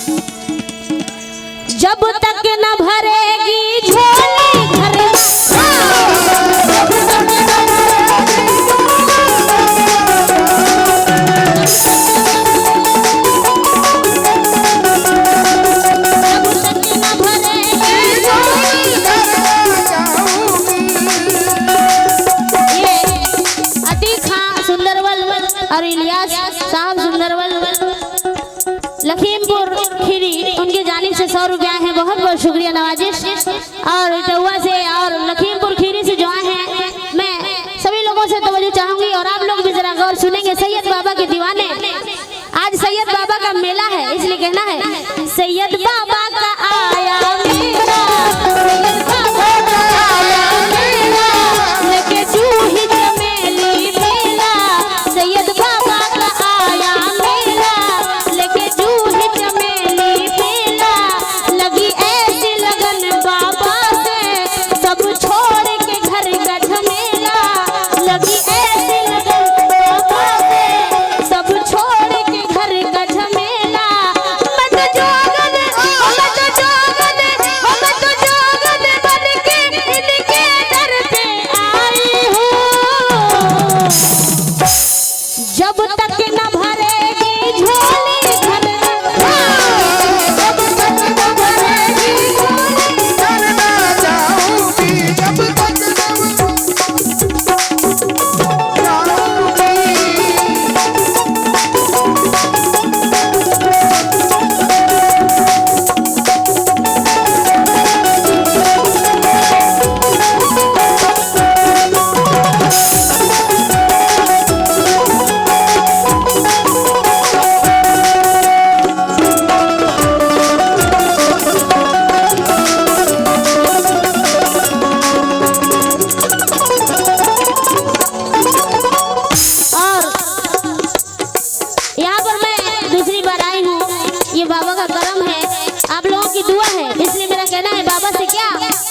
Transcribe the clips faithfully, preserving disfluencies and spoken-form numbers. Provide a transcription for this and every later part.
जब तक न भरेगी झोली घर और इलियास साहब सुंदरवल लखीमपुर खीरी उनकी जानिब से सौ रुपया है। बहुत बहुत शुक्रिया नवाजिश। और इटौआ से और लखीमपुर खीरी से जो आए हैं मैं सभी लोगों से तवज्जो चाहूंगी और आप लोग भी जरा गौर सुनेंगे। सैयद बाबा के दीवाने, आज सैयद बाबा का मेला है इसलिए कहना है सैयद बाबा का आया मेला, सैयद बाबा का आया मेला, लेके जूही चमेली मेला, सैयद बाबा का आया मेला, लेके जूही चमेली मेला, लगी ऐसी लगन बाबा से सब छोड़ के घर का झमेला, लगी ऐसी लगन बाबा से सब छोड़ के घर का झमेला। मत जोगन मत जोगन मत जोगन बन के इनके दर पे आई हूँ। जब तक न भरेगी झोली घर जब तक न भरेगी झोली घर ना जाऊंगी, जब तक न बाबा का करम है, आप लोगों की दुआ है, इसलिए मेरा कहना है बाबा से क्या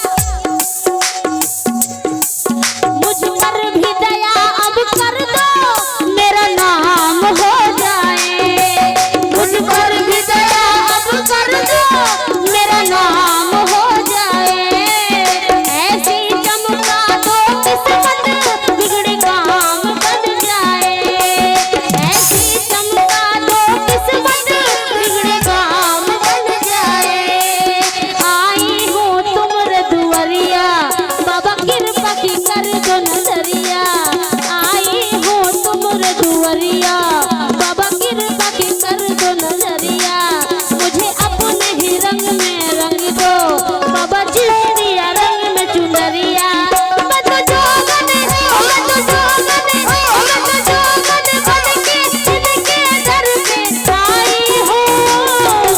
मुझ पर भी दया अब कर दो मेरा नाम हो जाए, मुझ पर भी दया अब कर दो मेरा नाम हो जाए, ऐसी चमका दो किस्मत बिगड़े काम बन जाए, ऐसी चमका दो किस्मत बिगड़े काम बन जाए। आई हूँ तुमरे दुआरिया बाबा कृपा की कर दो नजरिया, आई हूँ तुमरे दुआरिया बाबा कृपा की कर दो नजरिया, मुझे अपने ही रंग में रंग दो बाबा चिड़िया रंग में चुनरिया। मैं तो जोगन मैं तो जोगन मैं तो जोगन बन के इनके दर पे आई हूँ।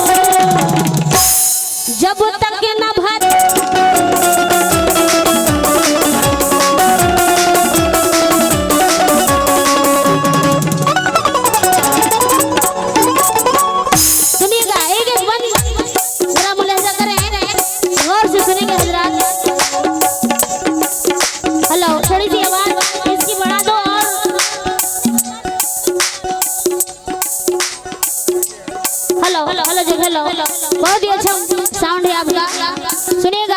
जब तक न भर सुनिएगा, एक एक बन जरा मुलाहिजा करें, गौर से सुनेंगे हजरात। हेलो, थोड़ी सी आवाज इसकी बढ़ा दो और हेलो हेलो हेलो जी हेलो, बहुत ही अच्छा साउंड है आपका, सुनिएगा।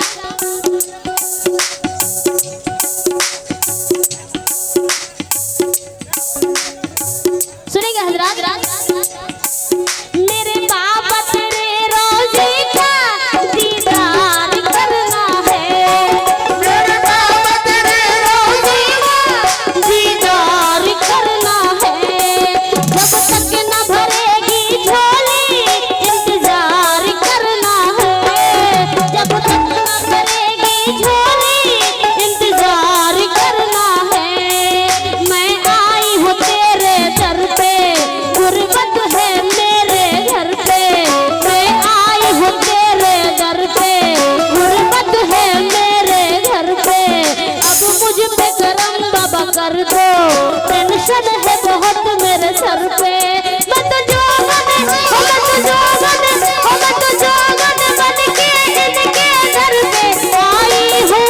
सुनिएगा हजरात, मेरे बाबा तेरे रोजे का दीदार करना है, मेरे बाबा तेरे रोजे का दीदार करना है, जब तक न भरेगी झोली इंतजार करना है, जब तक न भरेगी झोली इंतजार करना है। मैं आई हूँ तेरे दर पे, गुर्बत है मेरे घर पे, मैं आई हूँ तेरे दर पे, गुर्बत है मेरे घर पे, अब मुझ पे करम बाबा कर दो, टेंशन है बहुत मेरे सर पे। मैं तो जोगन हो मैं तो जोगन हो मैं तो जोगन बन के इनके दर पे आई हूँ।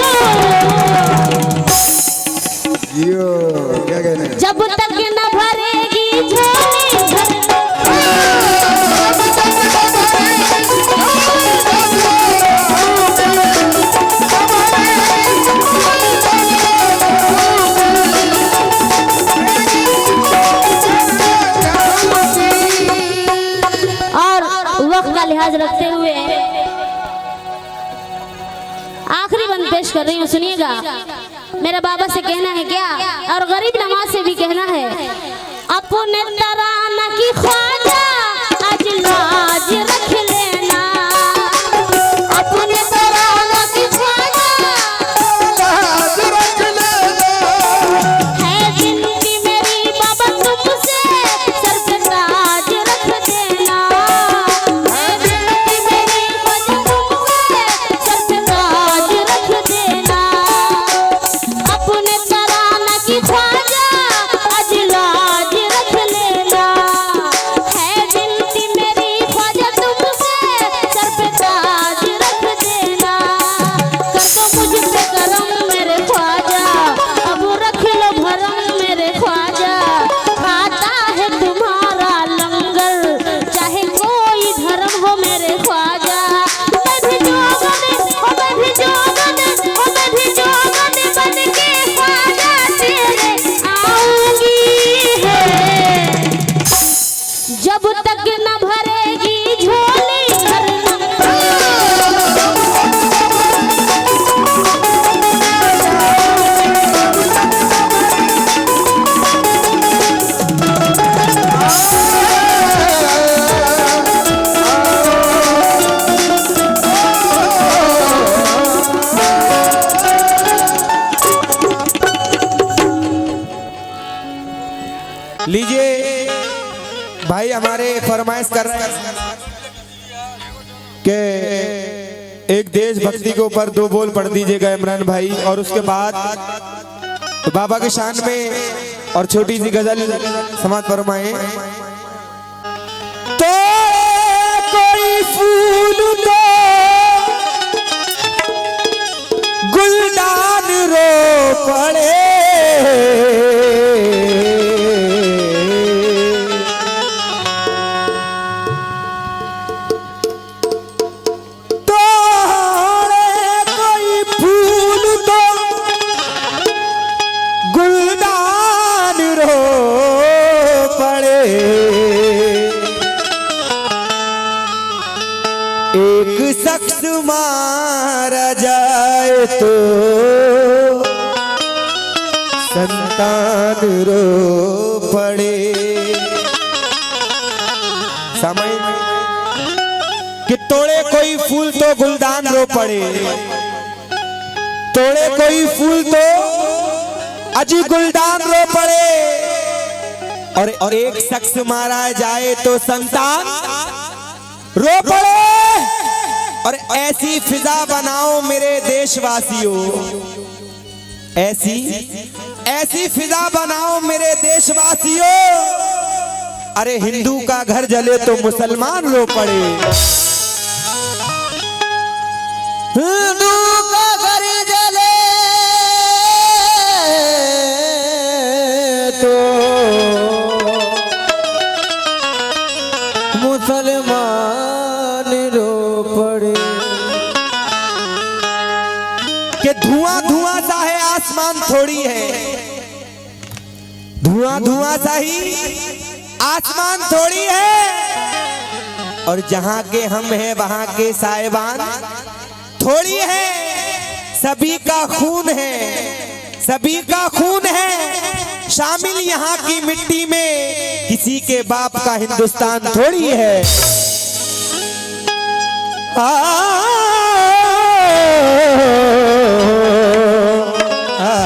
जियो क्या कहने जब तक न भरेगी झोली घर जब तक लिहाज रखते हुए आखिरी बंद पेश कर रही हूँ, सुनिएगा। मेरा बाबा से कहना है क्या और गरीब नवाज से भी कहना है, अपने तराना की ख्वाजा आज लाज रख लेना, अपने तराना की ख्वाजा लाज रख लेना, है जिंदगी मेरी बाबा तुमसे सर पे ताज रख देना, है जिंदगी मेरी बाबा तुमसे सर पे ताज रख देना, अपने तराना की ख्वाजा आज लाज रख लेना, है जिंदगी मेरी ख्वाजा तुमसे सर पे ताज रख देना, कर दो मुझ पे करम मेरे ख्वाजा, अब रख लो भरम मेरे ख्वाजा, खाता है तुम्हारा लंगर चाहे कोई धर्म हो मेरे ख्वाजा, मैं भी जोगने ओ मैं भी जोगने ओ मैं भी जोगने बन के ख्वाजा तेरे आऊंगी है, जब तक न भरेगी झोली भरना। लीजिए भाई हमारे फरमाइश कर रहे हैं कि एक देशभक्ति के ऊपर दो बोल पढ़ दीजिएगा इमरान भाई, और उसके बाद बाबा के शान में और छोटी सी गजल समाज फरमाए। तो कोई फूल तो गुलदान रो पड़े, एक शख्स मारा जाए तो संतान रो पड़े। समझ कि तोड़े कोई फूल तो गुलदान रो पड़े, तोड़े कोई फूल तो अजी गुलदान रो पड़े, और, और एक शख्स मारा जाए तो संतान रो पड़े। और ऐसी फिजा बनाओ मेरे देशवासियों, ऐसी ऐसी फिजा बनाओ मेरे देशवासियों, अरे हिंदू का घर जले तो मुसलमान रो पड़े, हिंदू का घर जले तो मुसलमान रो पड़े। कि धुआं धुआं सा है आसमान थोड़ी है, धुआं धुआं सा ही आसमान थोड़ी है, और जहां के हम हैं वहां के साहिबान थोड़ी है। सभी का खून है, सभी का खून है शामिल यहाँ की मिट्टी में, किसी के बाप का हिंदुस्तान थोड़ी है। आ, आ,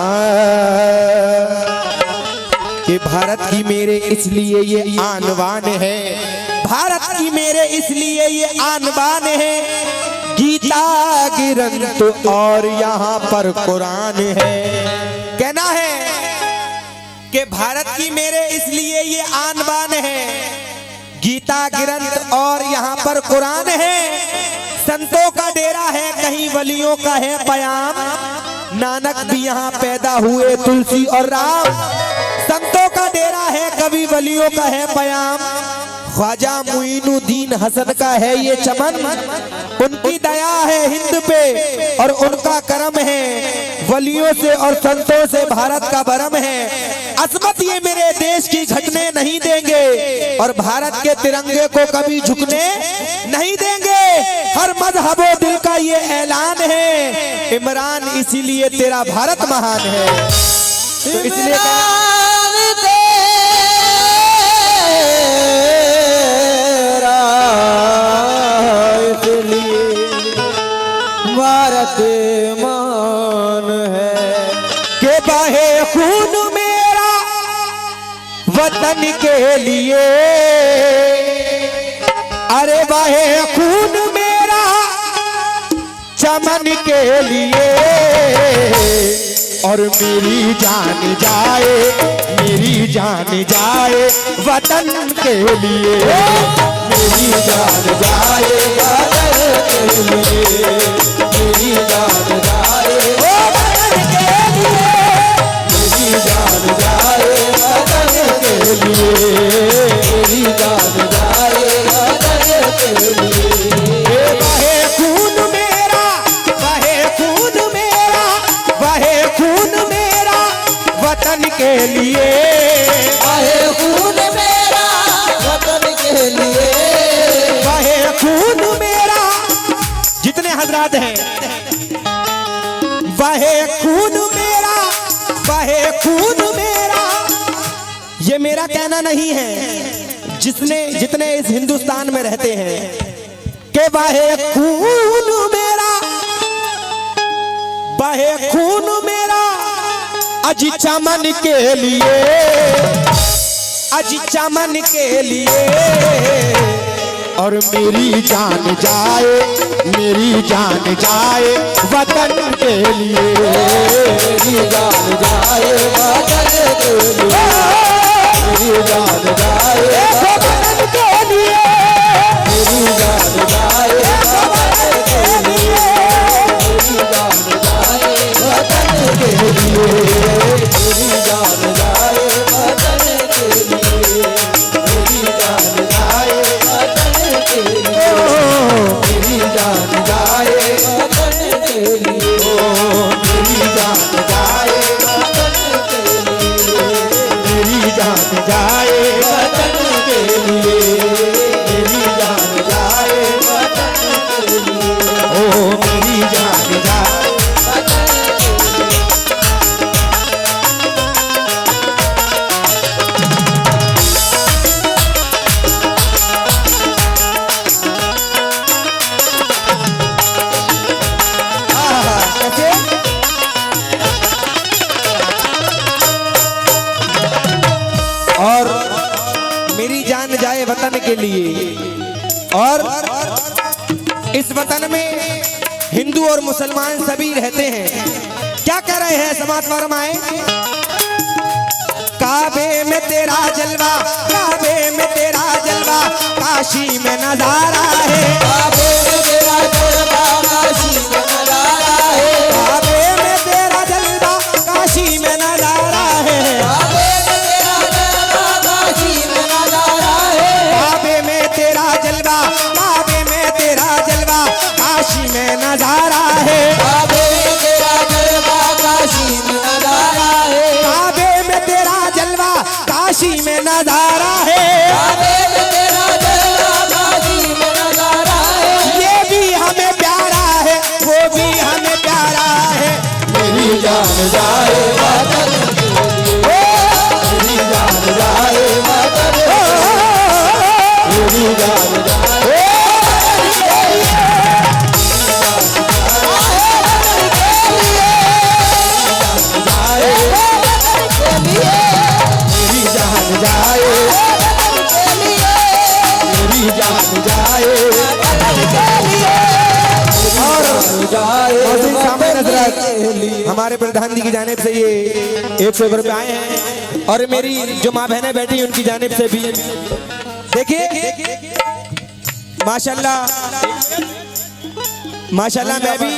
कि भारत की मेरे इसलिए ये आन बान है, भारत की मेरे इसलिए ये आन बान है, गीता ग्रंथ और यहाँ पर कुरान है। कहना है कि भारत की मेरे इसलिए ये आन बान है, गीता ग्रंथ और यहाँ पर कुरान है, संतों का डेरा है कहीं वलियों का है पयाम, नानक भी यहाँ पैदा हुए तुलसी और राम, संतों का डेरा है कभी वलियों का है पयाम, ख्वाजा मुइनुद्दीन हसन का है ये चमन, उनकी दया है हिंद पे और उनका करम है, वलियों से और संतों से भारत का भरम है। अजमत ये मेरे देश की घटने नहीं देंगे और भारत के तिरंगे को कभी झुकने नहीं देंगे। हर मजहबो दिल का ये ऐलान है, इमरान इसीलिए तेरा भारत महान है। तो इसलिए भारत मान है के बहे खून मेरा वतन के लिए, अरे बहे खून मेरा चमन के लिए, और मेरी जान जाए मेरी जान जाए वतन के लिए, मेरी जान जाए वतन के लिए, मेरी जान जाए वतन के लिए, मेरी जान जाए वतन के लिए, मेरी जान जाए वतन के लिए। बहे खून मेरा बहे खून मेरा बहे खून मेरा वतन के लिए, बहे खून मेरा वतन के लिए, बहे खून मेरा। जितने हजरात हैं, बहे खून मेरा बहे खून मेरा, ये मेरा कहना नहीं है, जिसने जितने इस हिंदुस्तान में रहते हैं के बहे खून मेरा बहे खून मेरा, अजी चमन के लिए अजी चमन के लिए, और मेरी जान जाए मेरी जान जाए वतन के लिए, मेरी जान जाए वतन के लिए, मेरी जान जाए वतन के लिए, मेरी जान जाए वतन के लिए, मेरी जान जाए वतन के लिए, मेरी जान जाए वतन के लिए, मेरी जान जाए वतन के लिए, मेरी जान जाए वतन के लिए, मेरी जान जाए वतन के लिए, मेरी जान जाए वतन के लिए, मेरी जान जाए वतन के लिए, ओ मेरी जान जाए। वतन के लिए। और मेरी जान जाए वतन के लिए, और इस वतन में हिंदू और मुसलमान सभी रहते हैं। क्या कह रहे हैं समाज फरमाए, काबे में तेरा जलवा काबे में तेरा जलवा काशी में नजारा है, काबे में तेरा जलवा काशी में नजारा है, काबे में तेरा जलवा काशी में नजारा है, काबे में तेरा जलवा काशी में नजारा है, काबे में तेरा जलवा काशी में नजारा है, काबे में तेरा जलवा काशी में नजारा है, काबे में तेरा जलवा काशी में नजारा है, काबे में तेरा जलवा काशी में नजारा है, ये भी हमें प्यारा है वो भी हमें प्यारा है। मेरी जान जाए वतन के लिए, मेरी जान जाए वतन के लिए, मेरी जान जाए मेरी जान जाए मेरी जान जाए और सामने हजरत हमारे प्रधान जी की जानिब से ये एक सौ रुपये आए हैं, और मेरी जो माँ बहनें बैठी उनकी जानिब से भी देखिए माशाल्लाह माशाल्लाह। मैं भी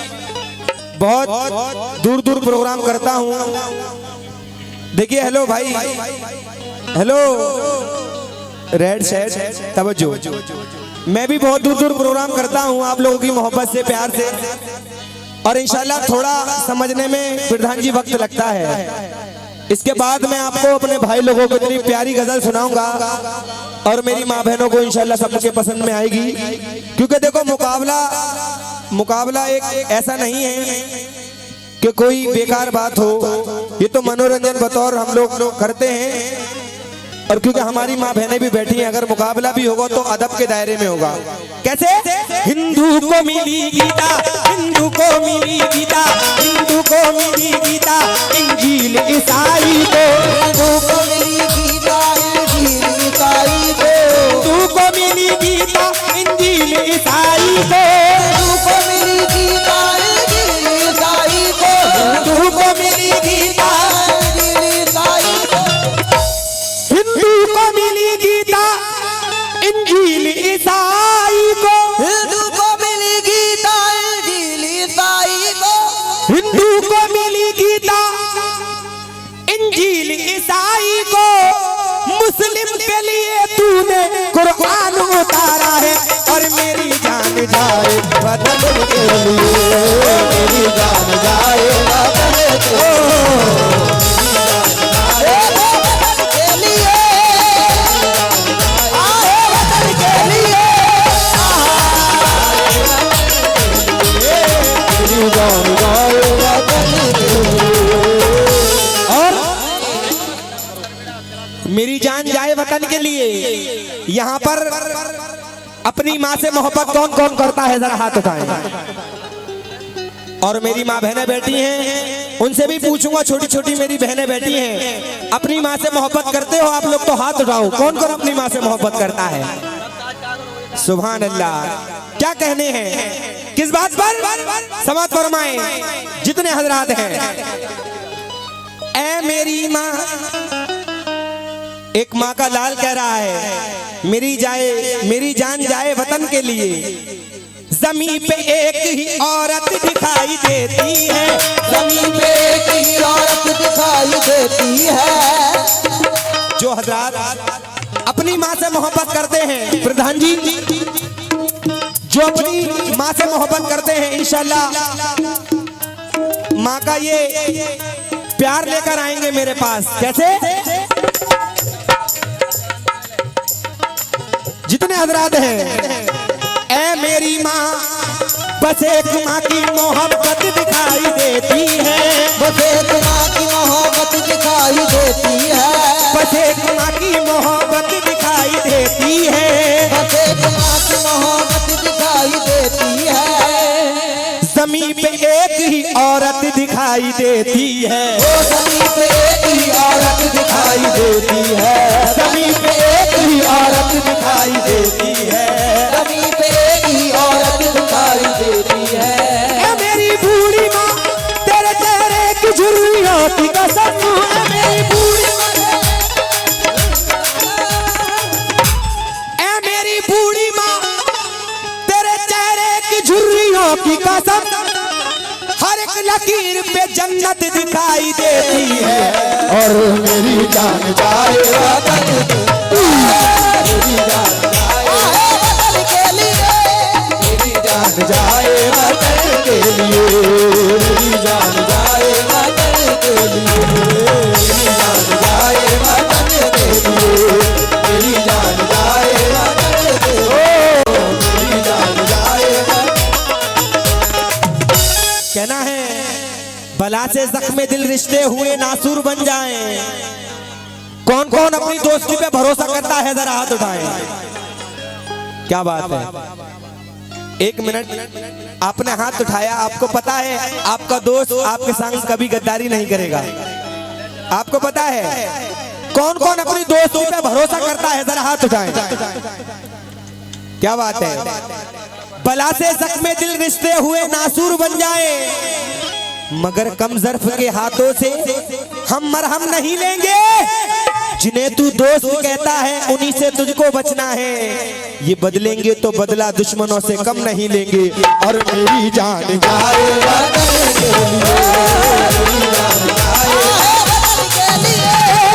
बहुत दूर दूर प्रोग्राम करता हूँ। देखिए हेलो भाई, हेलो रेड सेट तवज्जो, मैं भी बहुत दूर दूर प्रोग्राम करता हूँ आप लोगों की मोहब्बत से प्यार से, और इंशाल्लाह थोड़ा समझने में प्रधान जी वक्त लगता है। इसके बाद मैं आपको अपने भाई लोगों को इतनी प्यारी गजल सुनाऊंगा और मेरी माँ बहनों को इंशाल्लाह सबके पसंद में आएगी। क्योंकि देखो मुकाबला मुकाबला एक ऐसा नहीं है कि कोई बेकार बात हो, ये तो मनोरंजन बतौर हम लोग करते हैं। और क्योंकि हमारी माँ बहनें भी बैठी हैं, अगर मुकाबला भी होगा तो अदब के दायरे में होगा। कैसे? हिंदू को मिली गीता, हिंदू को मिली गीता, हिंदू को मिली गीता, इंजील ईसाई को, हिंदू को मिली गीता, इंजील ईसाई को, हिंदू को मिली गीता, इंजील ईसाई को, हिंदू को मिली गीता, इंजील ईसाई को, हिंदू को मिली गीता, इंजील ईसाई को, हिंदू को मिली गीता, इंजील ईसाई को, हिंदू को मिली गीता, इंजील ईसाई को, हिंदू को मिली गीता, इंजील ईसाई को, मुस्लिम के लिए तूने कुरान उतारा है और मेरी जान जाए वतन के लिए, मेरी जान जाए वतन के लिए, आए वतन के लिए, मेरी जान जाए वतन के लिए। और मेरी जान जाए वतन के लिए, यहाँ पर अपनी माँ से मोहब्बत कौन कौन करता है, जरा हाथ उठाएं। और मेरी माँ बहनें बैठी हैं, उनसे भी पूछूंगा, छोटी छोटी मेरी बहनें बैठी हैं, अपनी माँ से मोहब्बत करते हो आप लोग तो हाथ उठाओ, कौन कौन अपनी माँ से मोहब्बत करता है? सुभान अल्लाह। क्या कहने हैं, किस बात पर? समात फरमाएं जितने हजरात हैं। ऐ मेरी माँ, एक माँ का लाल कह रहा है मेरी जाए मेरी जान जाए वतन के लिए। जमीन पे एक ही औरत दिखाई देती है, जमीन पे एक ही औरत दिखाई देती है। जो हजरात अपनी माँ से मोहब्बत करते हैं, प्रधान जी जो अपनी माँ से मोहब्बत करते हैं, इंशाल्लाह माँ का ये प्यार लेकर आएंगे मेरे पास। कैसे? जितने हजरात हैं, ऐ मेरी माँ, बस एक माँ की मोहब्बत दिखाई देती है, बस एक माँ की मोहब्बत दिखाई देती है, बस एक माँ की मोहब्बत दिखाई देती है, बस एक माँ की मोहब्बत दिखाई देती है। जमीन पे एक ही औरत दिखाई देती है, वो जमीन पे एक ही औरत दिखाई देती है, जमीन पे एक ही औरत दिखाई देती है, जमीन पे एक ही औरत दिखाई देती है। ऐ मेरी बूढ़ी माँ, तेरे चेहरे की झुर्रियों की कसम, ऐ मेरी बूढ़ी माँ, ऐ मेरी बूढ़ी माँ, तेरे चेहरे की झुर्रियों की कसम, हर एक लकीर पे जन्नत दिखाई देती है। और मेरी जान जाए वतन के लिए, मेरी जान जाए वतन के लिए, मेरी जान जाए वतन के लिए, मेरी जान जाए वतन के लिए, मेरी जान जाए वतन के लिए, मेरी जान जाए वतन के लिए, मेरी जान जाए वतन। कहना है बला से जख्मे दिल रिश्ते हुए नासूर बन जाएं। कौन कौन अपनी दोस्ती पे भरोसा करता है, जरा हाथ उठाएं। क्या बात है, एक मिनट आपने हाथ उठाया, आपको पता है आपका दोस्त आपके संग कभी गद्दारी नहीं करेगा, आपको पता है। कौन कौन अपनी दोस्ती पे भरोसा करता है, जरा हाथ उठाएं। क्या बात है, बला से जख्मे दिल रिश्ते हुए नासूर बन जाए, मगर कम ज़र्फ के हाथों से हम मरहम नहीं लेंगे। जिन्हें तू दोस्त कहता है उन्हीं से तुझको बचना है, ये बदलेंगे तो बदला दुश्मनों से कम नहीं लेंगे। और मेरी जान जाए वतन के लिए, मेरी जान जाए वतन के लिए,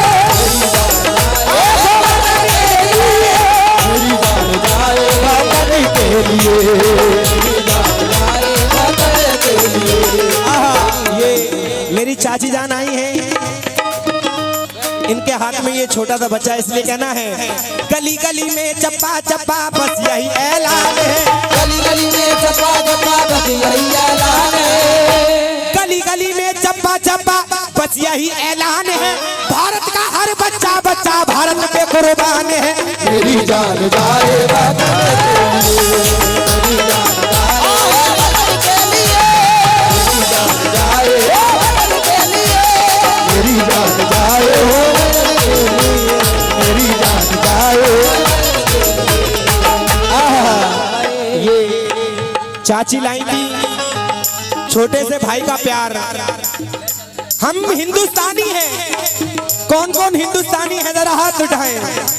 मेरी जान जाए वतन के लिए, मेरी जान जाए वतन के लिए। आहा, ये मेरी चाची जान आई हैं, ये छोटा सा बच्चा इसलिए कहना है, गली गली में चप्पा चप्पा बस यही ऐलान है, गली गली में चप्पा चप्पा बस यही ऐलान है, गली गली में चप्पा चप्पा बस यही ऐलान है, भारत का हर बच्चा बच्चा भारत पे कुर्बान है। मेरी जान जाए वतन के लिए, मेरी जान जाए वतन के लिए, मेरी जान जाए वतन के लिए, मेरी जान जाए वतन के लिए। आहा, ये चाची लाई थी छोटे से भाई का प्यार। हम हिंदुस्तानी हैं, कौन कौन हिंदुस्तानी है जरा हाथ उठाएं।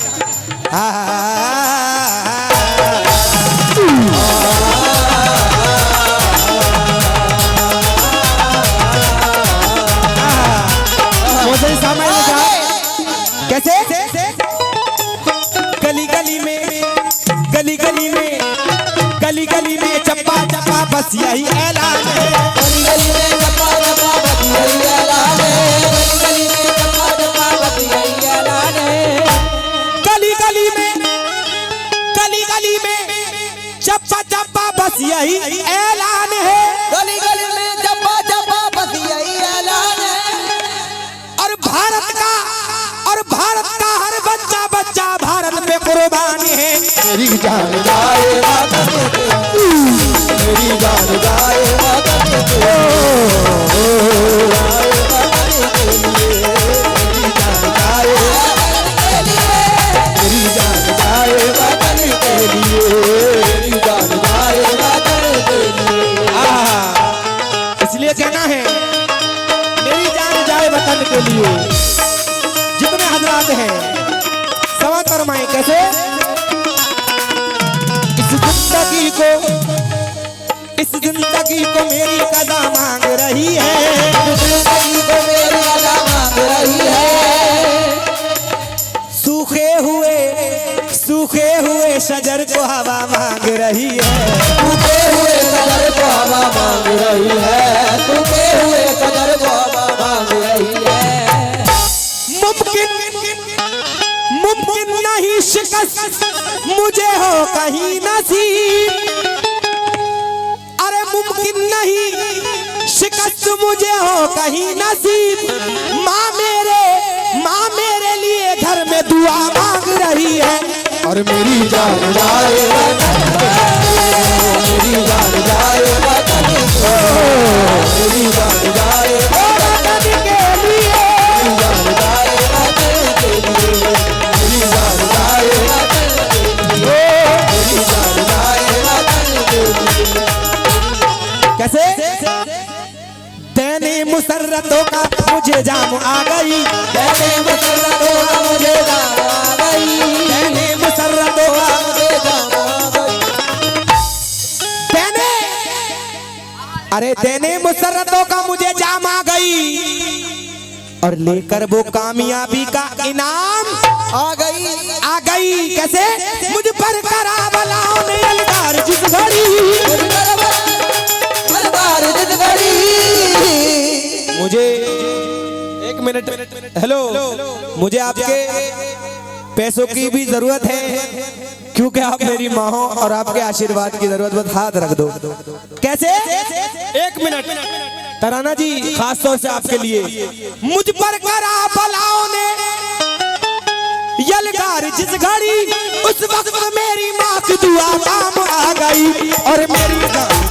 मुझे समझ में जाए कैसे, गली गली में गली गली में गली गली में चप्पा चप्पा बस यही ऐलान है, गली गली में चप्पा चप्पा बस यही ऐलान है, गली गली में चप्पा चप्पा बस यही ऐलान है, गली गली में गली गली में चप्पा चप्पा बस यही ऐलान है, गली गली में चप्पा चप्पा बस यही ऐलान है, और भारत का और भारत का हर बच्चा बच्चा भारत पे कुर्बान है। मेरी जान जाए वतन के लिए, मेरी जान जाए वतन के लिए, मेरी जान जाए वतन के लिए, मेरी जान जाए वतन के लिए, मेरी जान जाए वतन के लिए। आहा, इसलिए कहना है मेरी जान जाए वतन के लिए। जितने हजरात हैं सवाल फरमाएं कैसे, इस जिंदगी को इस जिंदगी को मेरी कदा मांग रही है, जिंदगी को मेरी अदा मांग रही है, सूखे हुए सूखे हुए शजर को हवा मांग रही है, सूखे हुए कदर को हवा मांग रही है, सूखे हुए कदर को हवा मांग रही है। मुमकिन मुमकिन नहीं शिकस्त मुझे हो कहीं नसीब, अरे मुमकिन नहीं शिकस्त मुझे हो कहीं नसीब, माँ मेरे माँ मेरे लिए घर में दुआ मांग रही है, और मेरी जान जाए वतन के लिए, मेरी जान जाए वतन के लिए, मेरी जान जाए वतन के लिए, मेरी जान जाए वतन के लिए, मेरी जान जाए वतन के लिए, मेरी जान जाए वतन के लिए। कैसे तेने मुसर्रतों का मुझे जाम आ गई, तेने मुसर्रतों का मुझे जाम आ गई, तेने मुसर्रतों का मुझे जाम आ गई, तेने अरे तेने मुसर्रतों का मुझे जाम आ गई, और लेकर वो कामयाबी का इनाम आ गई, आ गई। कैसे मुझ पर करा बलाओं ने अलगार जिस घड़ी, मलबार जिस घड़ी, मुझे एक मिनट हेलो, मुझे आपके पैसों की भी जरूरत है, क्योंकि आप मेरी माँ हो और आपके आशीर्वाद की जरूरत, बस हाथ रख दो। कैसे एक मिनट तराना जी, खास तौर से आपके लिए, मुझ पर करा बलाओं ने यलगार जिस घड़ी, उस वक्त मेरी माँ की दुआ काम आ गई, और मेरी